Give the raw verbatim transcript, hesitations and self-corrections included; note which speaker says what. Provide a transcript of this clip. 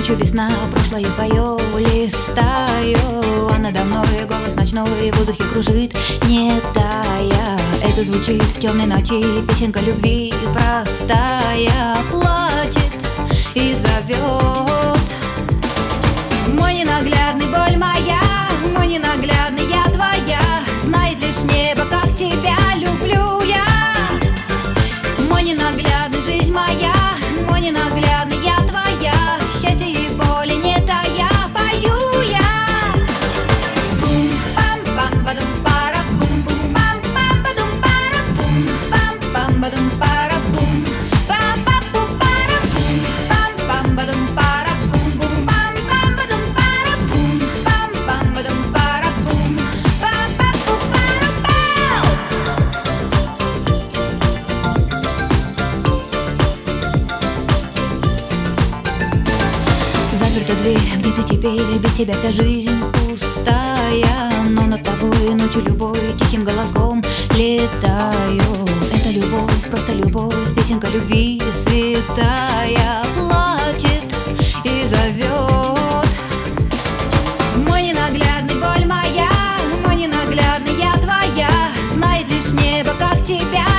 Speaker 1: Ночью весна, прошлое свое листаю, а надо мной голос ночной в воздухе кружит, не тая. Это звучит в темной ночи, песенка любви простая, плачет и зовет. Мой ненаглядный, боль моя, мой ненаглядный, я твоя. Знает лишь небо, как тебя люблю я. Мой ненаглядный, жизнь моя, мой ненаглядный, я твоя. Счастье и боли не тая, пою я. Бум пам пам бадум пара бум бум пам пам бадум пара бум пам пам бадум пара бум па па пу пара бум пам пам бадум пара бум бум пам пам бадум пара бум пам пам бадум пара бум па па пу пара пау. Заперта дверь, где ты теперь, без тебя вся жизнь пустая. Но над тобой ночью любой тихим голоском летаю. Это любовь, просто любовь, песенка любви святая, плачет и зовет. Мой ненаглядный, боль моя, мой ненаглядный, я твоя. Знает лишь небо, как тебя